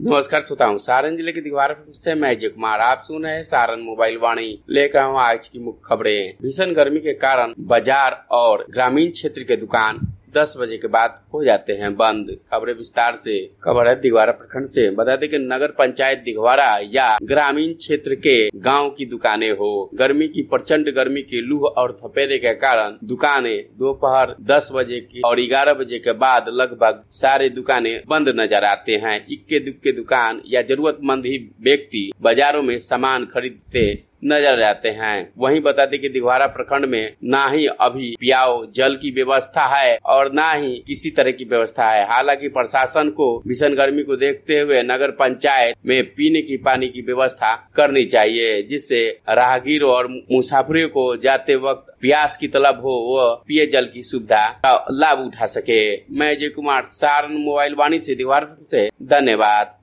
नमस्कार श्रोताओं, सारण जिले के दिघवारा से मैं अजय कुमार। आप सुन रहे हैं सारण मोबाइल वाणी। लेकर हम आज की मुख्य खबरें। भीषण गर्मी के कारण बाजार और ग्रामीण क्षेत्र के दुकान 10 बजे के बाद हो जाते हैं बंद। खबरें विस्तार से। खबर है दिघवारा प्रखंड से। बता दें कि नगर पंचायत दिघवारा या ग्रामीण क्षेत्र के गांव की दुकानें हो, गर्मी की प्रचंड गर्मी की लू और थपेरे के कारण दुकानें दोपहर 10 बजे की और 11 बजे के बाद लगभग सारे दुकानें बंद नजर आते हैं। इक्के दुक्के दुकान या जरूरतमंद ही व्यक्ति बाजारों में सामान खरीदते नजर आते हैं। वहीं बता दें कि दिघवारा प्रखंड में ना ही अभी पियाओ जल की व्यवस्था है और ना ही किसी तरह की व्यवस्था है। हालांकि प्रशासन को भीषण गर्मी को देखते हुए नगर पंचायत में पीने की पानी की व्यवस्था करनी चाहिए, जिससे राहगीरों और मुसाफिरों को जाते वक्त प्यास की तलब हो वो पिए जल की सुविधा का लाभ उठा सके। मैं अजय कुमार, सारण मोबाइल वाणी से दिघवारा से। धन्यवाद।